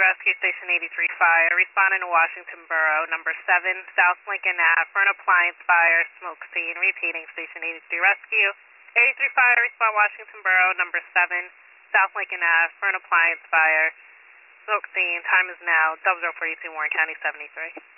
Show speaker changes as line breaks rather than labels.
Rescue Station 83 Fire, responding to Washington Borough, number 7, South Lincoln Ave, for an appliance fire, smoke scene, repeating Station 83 Rescue. 83 Fire, respond Washington Borough, number 7, South Lincoln Ave, for an appliance fire, smoke scene, time is now 0042, Warren County 73.